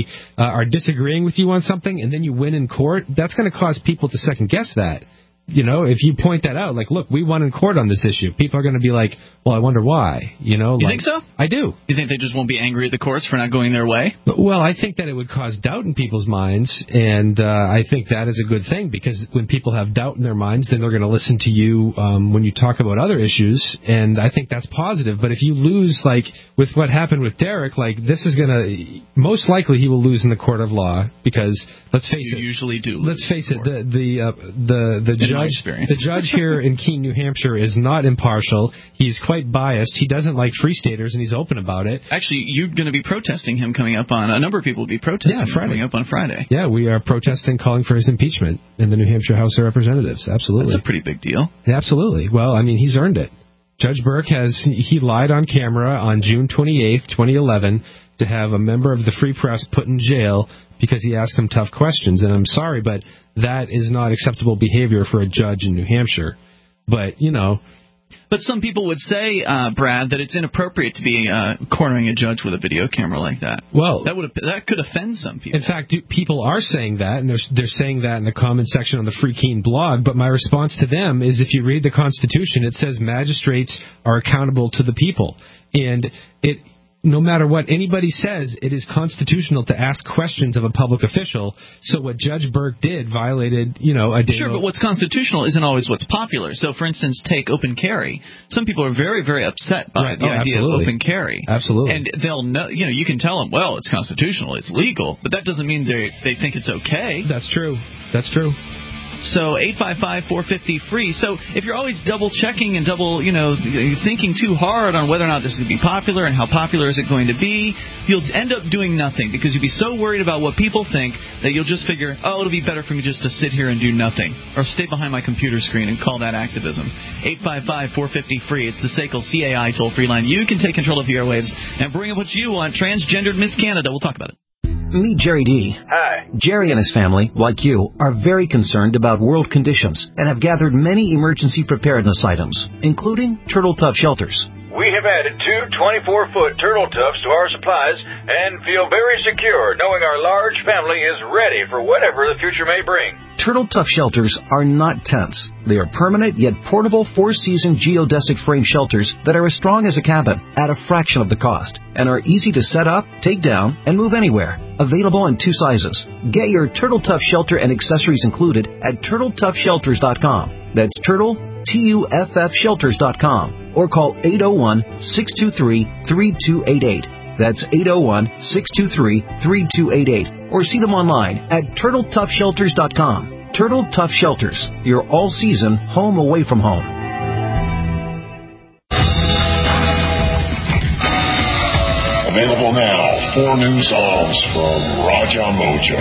are disagreeing with you on something and then you win in court, that's going to cause people to second guess that. You know, if you point that out, like, look, we won in court on this issue, people are going to be like, well, I wonder why. You know, you like, think so? I do. You think they just won't be angry at the courts for not going their way? Well, I think that it would cause doubt in people's minds, and uh, I think that is a good thing, because when people have doubt in their minds, then they're going to listen to you um, when you talk about other issues, and I think that's positive. But if you lose, like, with what happened with Derek, like, this is going to, most likely he will lose in the court of law, because, let's face you it. You usually do. Let's face it, the, the, uh, the, the judge. The judge here in Keene, New Hampshire, is not impartial. He's quite biased. He doesn't like Free Staters, and he's open about it. Actually, you're going to be protesting him coming up on. A number of people will be protesting yeah, him coming up on Friday. Yeah, we are protesting, calling for his impeachment in the New Hampshire House of Representatives. Absolutely, that's a pretty big deal. Yeah, absolutely. Well, I mean, he's earned it. Judge Burke has he lied on camera on June twenty-eighth, twenty eleven, to have a member of the Free Press put in jail because he asked him tough questions. And I'm sorry, but that is not acceptable behavior for a judge in New Hampshire. But, you know. But some people would say, uh, Brad, that it's inappropriate to be uh, cornering a judge with a video camera like that. Well, that would that could offend some people. In fact, people are saying that, and they're they're saying that in the comment section on the Free Keene blog. But my response to them is, if you read the Constitution, it says magistrates are accountable to the people, and it. No matter what anybody says, it is constitutional to ask questions of a public official. So what Judge Burke did violated, you know, a day. Sure, but what's constitutional isn't always what's popular. So, for instance, take open carry. Some people are very, very upset by right. the oh, idea absolutely. of open carry. Absolutely. And they'll know, you know, you can tell them, well, it's constitutional, it's legal, but that doesn't mean they they think it's okay. That's true. That's true. So eight five five, four five zero, free. So if you're always double checking and double, you know, thinking too hard on whether or not this is going to be popular and how popular is it going to be, you'll end up doing nothing because you'll be so worried about what people think that you'll just figure, oh, it'll be better for me just to sit here and do nothing or stay behind my computer screen and call that activism. eight five five, four five zero, free. It's the S A C L C A I toll-free line. You can take control of the airwaves and bring up what you want. Transgendered Miss Canada. We'll talk about it. Meet Jerry D. Hi. Jerry and his family, like you, are very concerned about world conditions and have gathered many emergency preparedness items, including Turtle Tough shelters. We have added two twenty-four foot Turtle Toughs to our supplies and feel very secure knowing our large family is ready for whatever the future may bring. Turtle Tough shelters are not tents. They are permanent yet portable four-season geodesic frame shelters that are as strong as a cabin at a fraction of the cost and are easy to set up, take down, and move anywhere. Available in two sizes. Get your Turtle Tough shelter and accessories included at turtle tough shelters dot com. That's Turtle, T U F F shelters dot com. Or call eight oh one, six two three, three two eight eight. That's eight oh one, six two three, three two eight eight. Or see them online at turtle tough shelters dot com. Turtle Tough Shelters, your all-season home away from home. Available now, four new songs from Raja Mojo.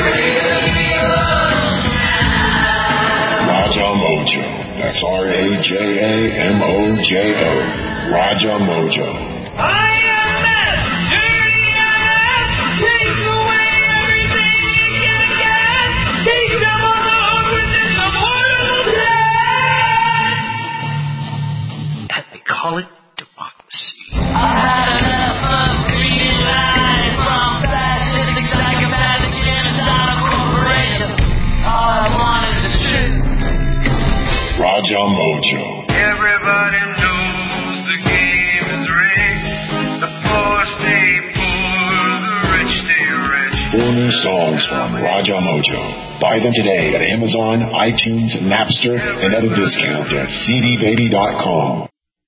Raja Mojo. That's R A J A M O J O. Raja Mojo. I am it! Take away everything you can get! Take them on the hook with this affordable plan! And they call it democracy. I had enough of reading lines from fascist psychopath genocidal corporation. All I want is the truth. Raja Mojo. Everybody knows the game is rigged. The poor stay poor, the rich stay rich. Four new songs from Raja Mojo. Buy them today at Amazon, iTunes, Napster, and at a discount at c d baby dot com.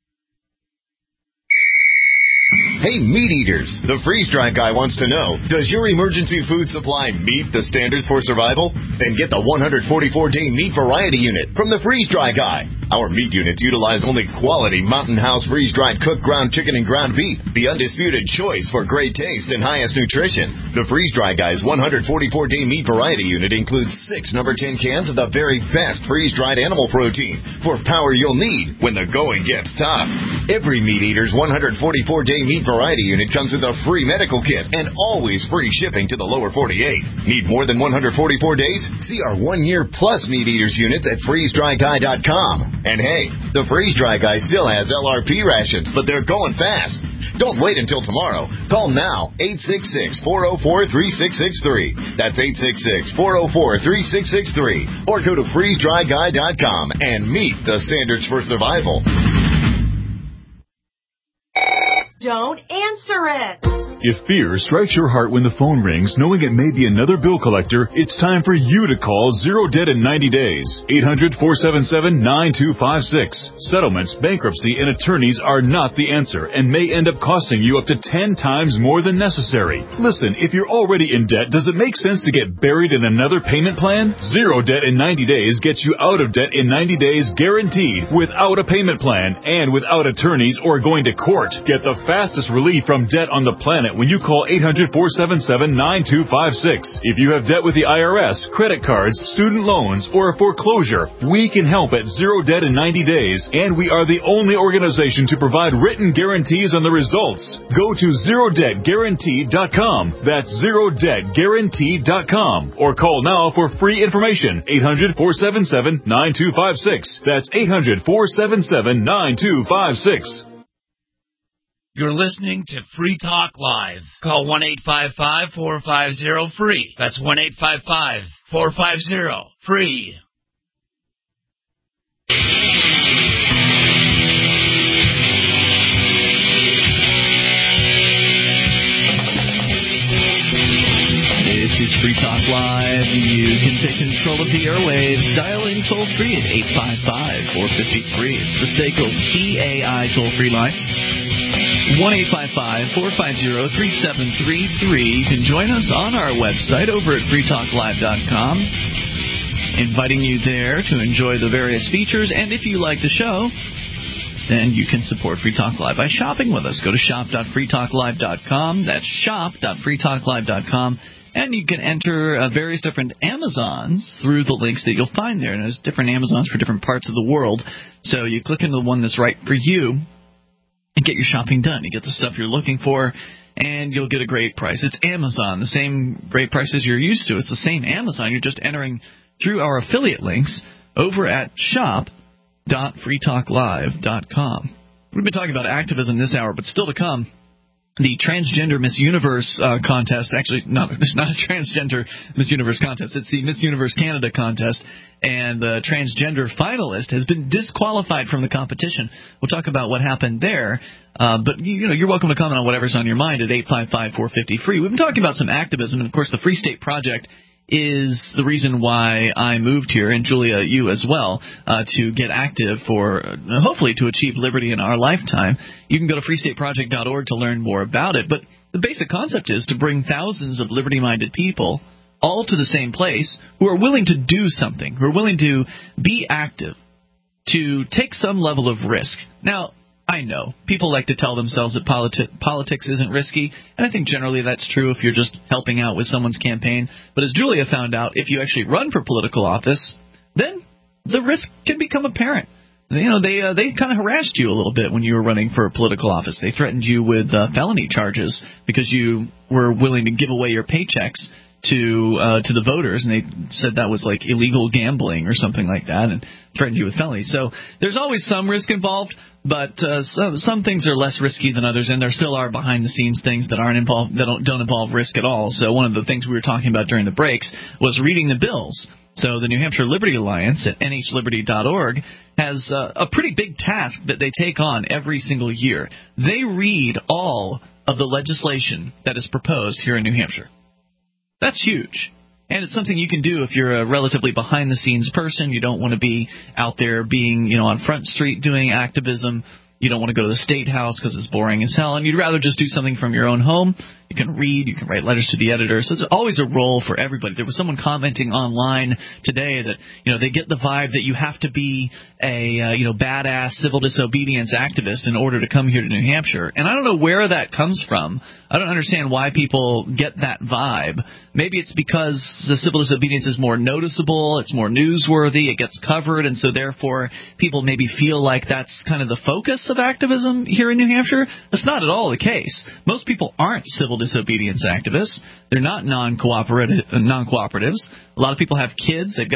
Hey, meat eaters! The Freeze Dry Guy wants to know, does your emergency food supply meet the standards for survival? Then get the one hundred forty-four day meat variety unit from the Freeze Dry Guy. Our meat units utilize only quality Mountain House freeze-dried cooked ground chicken and ground beef, the undisputed choice for great taste and highest nutrition. The Freeze Dry Guy's one hundred forty-four day meat variety unit includes six number ten cans of the very best freeze-dried animal protein for power you'll need when the going gets tough. Every meat eater's one hundred forty-four day meat variety unit comes with a free medical kit and always free shipping to the lower forty-eight. Need more than one hundred forty-four days? See our one year plus meat eaters units at freeze dry guy dot com. And hey, the freeze-dry guy still has L R P rations, but they're going fast. Don't wait until tomorrow. Call now, eight six six, four oh four, three six six three. That's eight six six, four oh four, three six six three. Or go to freeze dry guy dot com and meet the standards for survival. Don't answer it. If fear strikes your heart when the phone rings, knowing it may be another bill collector, it's time for you to call Zero Debt in ninety days. eight hundred, four seven seven, nine two five six. Settlements, bankruptcy, and attorneys are not the answer and may end up costing you up to ten times more than necessary. Listen, if you're already in debt, does it make sense to get buried in another payment plan? Zero Debt in ninety days gets you out of debt in ninety days guaranteed, without a payment plan and without attorneys or going to court. Get the fastest relief from debt on the planet when you call eight hundred, four seven seven, nine two five six. If you have debt with the I R S, credit cards, student loans, or a foreclosure, we can help at Zero Debt in ninety days, and we are the only organization to provide written guarantees on the results. Go to zero debt guarantee dot com. That's zero debt guarantee dot com. Or call now for free information. eight hundred, four seven seven, nine two five six. That's eight hundred, four seven seven, nine two five six. You're listening to Free Talk Live. Call one eight five five, four five zero, free. That's one eight five five, four five zero, free. This is Free Talk Live. You can take control of the airwaves. Dial in toll-free at eight five five, four five zero, free. It's the S A C L C A I toll-free line. one eight five five, four five zero, three seven three three. You can join us on our website over at free talk live dot com. Inviting you there to enjoy the various features. And if you like the show, then you can support Free Talk Live by shopping with us. Go to shop dot free talk live dot com. That's shop dot free talk live dot com. And you can enter uh, various different Amazons through the links that you'll find there. And there's different Amazons for different parts of the world. So you click into the one that's right for you and get your shopping done. You get the stuff you're looking for, and you'll get a great price. It's Amazon, the same great prices you're used to. It's the same Amazon. You're just entering through our affiliate links over at shop dot free talk live dot com. We've been talking about activism this hour, but still to come, the Transgender Miss Universe uh, contest. Actually, no, it's not a Transgender Miss Universe contest. It's the Miss Universe Canada contest, and the transgender finalist has been disqualified from the competition. We'll talk about what happened there, uh, but you, you know, you're welcome to comment on whatever's on your mind at eight five five, four five zero, free. We've been talking about some activism, and of course the Free State Project is the reason why I moved here, and Julia, you as well, uh, to get active for, uh, hopefully, to achieve liberty in our lifetime. You can go to free state project dot org to learn more about it. But the basic concept is to bring thousands of liberty-minded people all to the same place who are willing to do something, who are willing to be active, to take some level of risk. Now, I know people like to tell themselves that politi- politics isn't risky, and I think generally that's true if you're just helping out with someone's campaign. But as Julia found out, if you actually run for political office, then the risk can become apparent. You know, they uh, they kind of harassed you a little bit when you were running for political office. They threatened you with uh, felony charges because you were willing to give away your paychecks to uh, to the voters, and they said that was like illegal gambling or something like that, and threatened you with felony. So there's always some risk involved, but uh, some, some things are less risky than others, and there still are behind-the-scenes things that aren't involved, that don't, don't involve risk at all. So one of the things we were talking about during the breaks was reading the bills. So the New Hampshire Liberty Alliance at N H liberty dot org has uh, a pretty big task that they take on every single year. They read all of the legislation that is proposed here in New Hampshire. That's huge. And it's something you can do if you're a relatively behind-the-scenes person. You don't want to be out there being, you know, on Front Street doing activism. You don't want to go to the State House because it's boring as hell. And you'd rather just do something from your own home. You can read. You can write letters to the editor. So it's always a role for everybody. There was someone commenting online today that, you know, they get the vibe that you have to be a, uh, you know, badass civil disobedience activist in order to come here to New Hampshire. And I don't know where that comes from. I don't understand why people get that vibe. Maybe it's because the civil disobedience is more noticeable, it's more newsworthy, it gets covered, and so therefore people maybe feel like that's kind of the focus of activism here in New Hampshire. That's not at all the case. Most people aren't civil disobedience activists. They're not non-cooperative, non-cooperatives. A lot of people have kids. They've got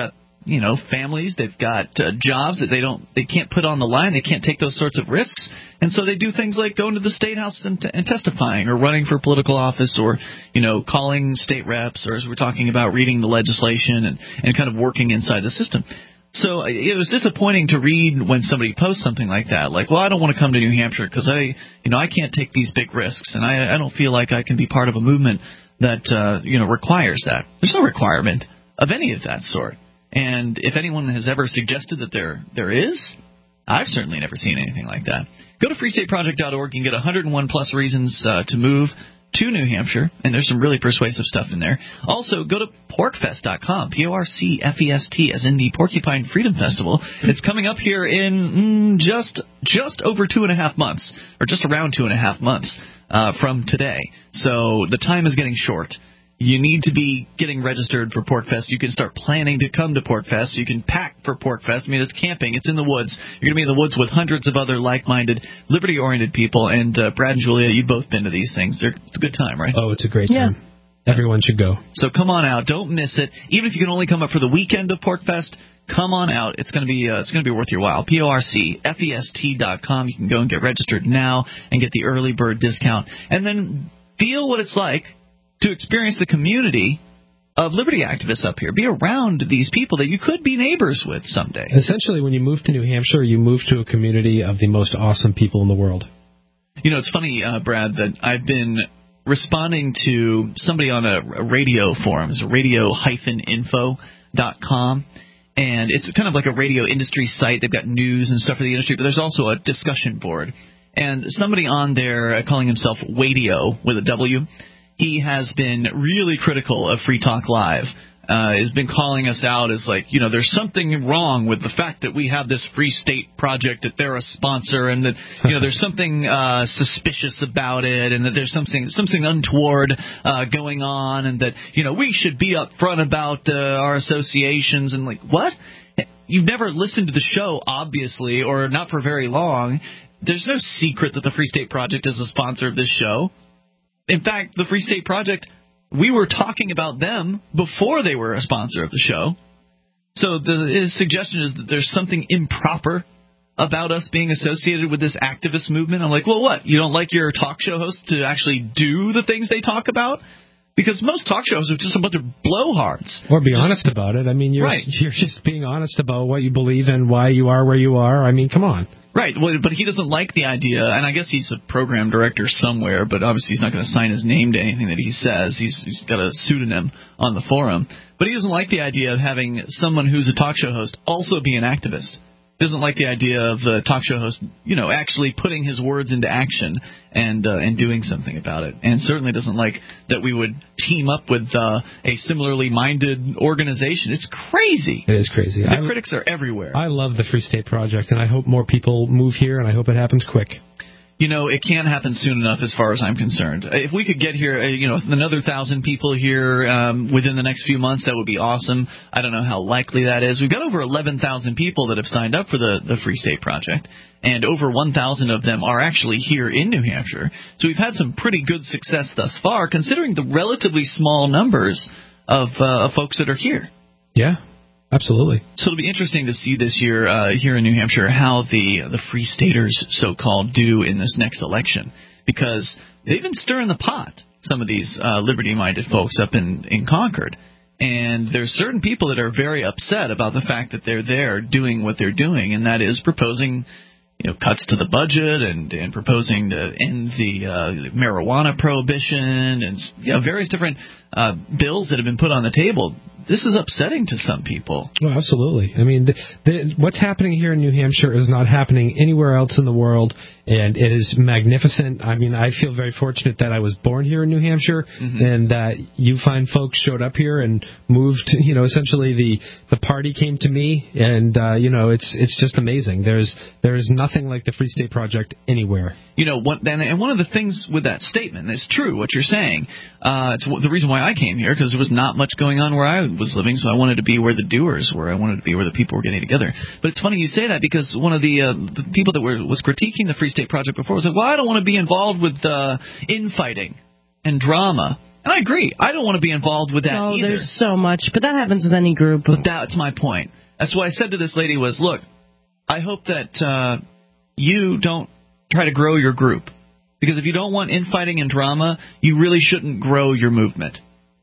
you know, families. They've got uh, jobs that they don't, they can't put on the line. They can't take those sorts of risks, and so they do things like going to the state house and, t- and testifying, or running for political office, or you know, calling state reps, or as we're talking about, reading the legislation and and kind of working inside the system. So it was disappointing to read when somebody posts something like that, like, well, I don't want to come to New Hampshire because I, you know, I can't take these big risks, and I, I don't feel like I can be part of a movement that, uh, you know, requires that. There's no requirement of any of that sort. And if anyone has ever suggested that there there is, I've certainly never seen anything like that. Go to free state project dot org and get one hundred one plus reasons uh, to move to New Hampshire, and there's some really persuasive stuff in there. Also, go to pork fest dot com, P O R C F E S T, as in the Porcupine Freedom Festival. It's coming up here in mm, just just over two and a half months, or just around two and a half months uh, from today. So the time is getting short. You need to be getting registered for PorcFest. You can start planning to come to PorcFest. You can pack for PorcFest. I mean, it's camping. It's in the woods. You're going to be in the woods with hundreds of other like-minded, liberty-oriented people. And uh, Brad and Julia, you've both been to these things. They're, it's a good time, right? Oh, it's a great time. Yeah. Everyone should go. So come on out. Don't miss it. Even if you can only come up for the weekend of PorcFest, come on out. It's going to be uh, it's going to be worth your while. P O R C F E S T dot com. You can go and get registered now and get the early bird discount. And then feel what it's like to experience the community of liberty activists up here. Be around these people that you could be neighbors with someday. Essentially, when you move to New Hampshire, you move to a community of the most awesome people in the world. You know, it's funny, uh, Brad, that I've been responding to somebody on a, a radio forum. It's radio dash info dot com. And it's kind of like a radio industry site. They've got news and stuff for the industry, but there's also a discussion board. And somebody on there, uh, calling himself Wadio with a W, he has been really critical of Free Talk Live. Uh, has been calling us out as like, you know, there's something wrong with the fact that we have this Free State Project, that they're a sponsor, and that, you know, there's something uh, suspicious about it, and that there's something something untoward uh, going on, and that, you know, we should be upfront about uh, our associations. And like, what? You've never listened to the show, obviously, or not for very long. There's no secret that the Free State Project is a sponsor of this show. In fact, the Free State Project, we were talking about them before they were a sponsor of the show. So the his suggestion is that there's something improper about us being associated with this activist movement. I'm like, well, what? You don't like your talk show hosts to actually do the things they talk about? Because most talk shows are just a bunch of blowhards. Or be just, honest about it. I mean, you're, right. you're just being honest about what you believe and why you are where you are. I mean, come on. Right, well, but he doesn't like the idea, and I guess he's a program director somewhere, but obviously he's not going to sign his name to anything that he says. He's, he's got a pseudonym on the forum. But he doesn't like the idea of having someone who's a talk show host also be an activist. He doesn't like the idea of the talk show host, you know, actually putting his words into action and uh, and doing something about it. And certainly doesn't like that we would team up with uh, a similarly minded organization. It's crazy. It is crazy. The I, critics are everywhere. I love the Free State Project, and I hope more people move here, and I hope it happens quick. You know, it can't happen soon enough as far as I'm concerned. If we could get here, you know, another thousand people here um, within the next few months, that would be awesome. I don't know how likely that is. We've got over eleven thousand people that have signed up for the, the Free State Project, and over one thousand of them are actually here in New Hampshire. So we've had some pretty good success thus far, considering the relatively small numbers of, uh, of folks that are here. Yeah. Absolutely. So it'll be interesting to see this year uh, here in New Hampshire how the the Free Staters, so-called, do in this next election, because they've been stirring the pot, some of these uh, liberty-minded folks up in, in Concord. And there's certain people that are very upset about the fact that they're there doing what they're doing, and that is proposing, you know, cuts to the budget and, and proposing to end the uh, marijuana prohibition and, you know, various different uh, bills that have been put on the table. This is upsetting to some people. Oh, absolutely. I mean, the, the, what's happening here in New Hampshire is not happening anywhere else in the world, and it is magnificent. I mean, I feel very fortunate that I was born here in New Hampshire, mm-hmm. and that you fine folks showed up here and moved. You know, essentially the the party came to me, and uh, you know, it's it's just amazing. There's there is nothing like the Free State Project anywhere. You know, one, and one of the things with that statement, it's true what you're saying. Uh, it's the reason why I came here, because there was not much going on where I was living, so I wanted to be where the doers were. I wanted to be where the people were getting together. But it's funny you say that, because one of the, uh, the people that were was critiquing the Free State Project before was like, well, I don't want to be involved with uh, infighting and drama. And I agree. I don't want to be involved with that no, either. There's so much, but that happens with any group. But that's my point. That's what I said to this lady was, look, I hope that uh, you don't try to grow your group. Because if you don't want infighting and drama, you really shouldn't grow your movement.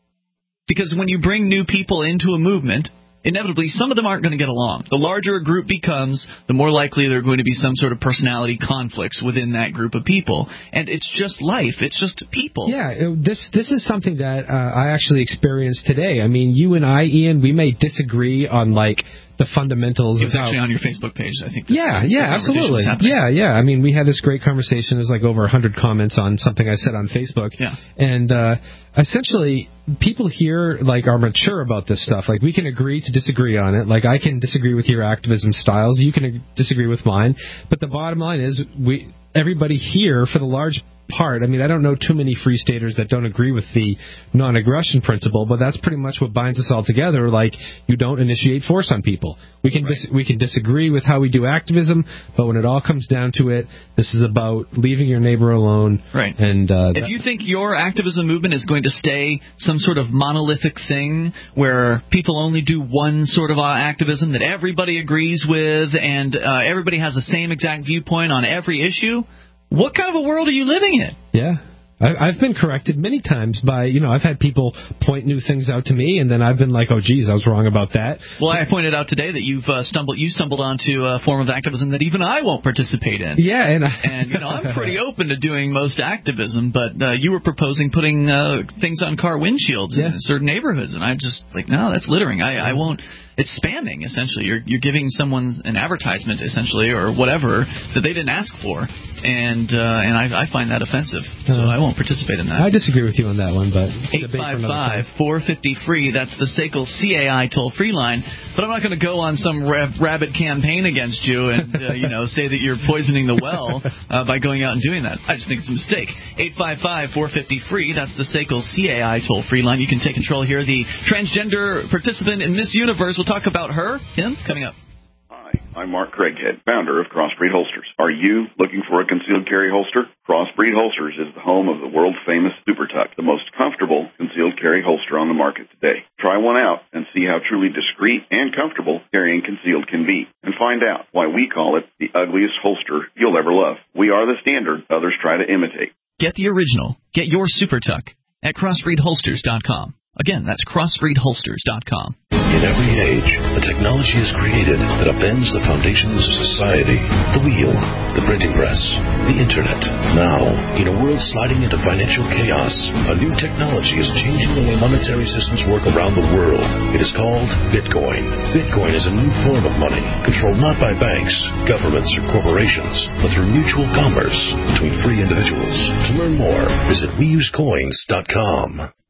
Because when you bring new people into a movement, inevitably some of them aren't going to get along. The larger a group becomes, the more likely there are going to be some sort of personality conflicts within that group of people. And it's just life. It's just people. Yeah, it, this this is something that uh, I actually experienced today. I mean, you and I, Ian, we may disagree on, like, the fundamentals. It was of how, actually on your Facebook page, I think. Yeah, yeah, absolutely. Yeah, yeah. I mean, we had this great conversation. There's like over one hundred comments on something I said on Facebook. Yeah. And uh, essentially, people here like are mature about this stuff. Like, we can agree to disagree on it. Like, I can disagree with your activism styles. You can disagree with mine. But the bottom line is, we everybody here, for the large part, I mean, I don't know too many free staters that don't agree with the non-aggression principle, but that's pretty much what binds us all together. Like, you don't initiate force on people. We can right. dis- we can disagree with how we do activism, but when it all comes down to it, this is about leaving your neighbor alone. Right. And uh, if you think your activism movement is going to stay some sort of monolithic thing where people only do one sort of activism that everybody agrees with and uh, everybody has the same exact viewpoint on every issue, what kind of a world are you living in? Yeah. I, I've been corrected many times by, you know, I've had people point new things out to me, and then I've been like, oh, geez, I was wrong about that. Well, I pointed out today that you've uh, stumbled you stumbled onto a form of activism that even I won't participate in. Yeah, and, I, and you know, I'm pretty open to doing most activism, but uh, you were proposing putting uh, things on car windshields yeah. in certain neighborhoods, and I just like, no, that's littering. I, I won't. It's spamming, essentially. You're you're giving someone an advertisement, essentially, or whatever, that they didn't ask for, and uh, and I, I find that offensive, so uh, I won't participate in that. I disagree with you on that one, but eight five five, four five zero, free, that's the S A C L C A I toll-free line, but I'm not going to go on some rab- rabid campaign against you and, uh, you know, say that you're poisoning the well uh, by going out and doing that. I just think it's a mistake. eight five five, four five zero, free, that's the S A C L C A I toll-free line. You can take control here. The transgender participant in Miss Universe, we'll talk about her, Tim, coming up. Hi, I'm Mark Craighead, founder of Crossbreed Holsters. Are you looking for a concealed carry holster? Crossbreed Holsters is the home of the world-famous Super Tuck, the most comfortable concealed carry holster on the market today. Try one out and see how truly discreet and comfortable carrying concealed can be, and find out why we call it the ugliest holster you'll ever love. We are the standard others try to imitate. Get the original. Get your Super Tuck at crossbreed holsters dot com. Again, that's crossbreed holsters dot com. In every age, a technology is created that upends the foundations of society. The wheel, the printing press, the internet. Now, in a world sliding into financial chaos, a new technology is changing the way monetary systems work around the world. It is called Bitcoin. Bitcoin is a new form of money, controlled not by banks, governments, or corporations, but through mutual commerce between free individuals. To learn more, visit we use coins dot com.